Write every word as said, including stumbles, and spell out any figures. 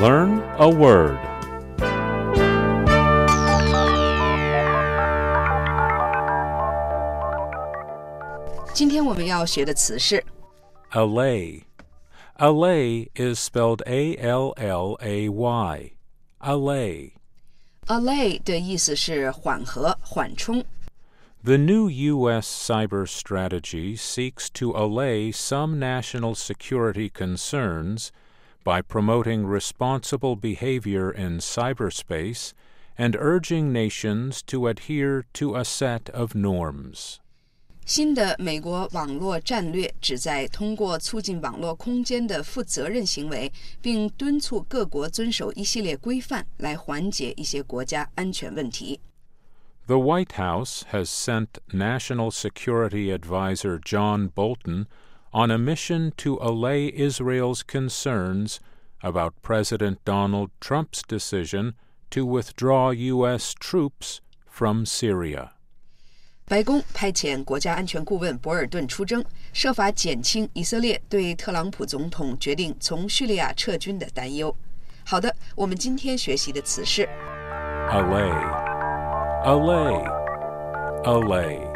Learn a word. Today 今天我们要学的词是 Allay. Allay is spelled A L L A Y. Allay. allay 的意思是缓和、缓冲。 The new U S cyber strategy seeks to allay some national security concerns by promoting responsible behavior in cyberspace and urging nations to adhere to a set of norms. 新的美国网络战略旨在通过促进网络空间的负责任行为，并敦促各国遵守一系列规范，来缓解一些国家安全问题。 The White House has sent National Security Advisor John Bolton on a mission to allay Israel's concerns about President Donald Trump's decision to withdraw U S troops from Syria. 白宫派遣国家安全顾问博尔顿出征，设法减轻以色列对特朗普总统决定从叙利亚撤军的担忧。好的，我们今天学习的词是 Allay. Allay. Allay.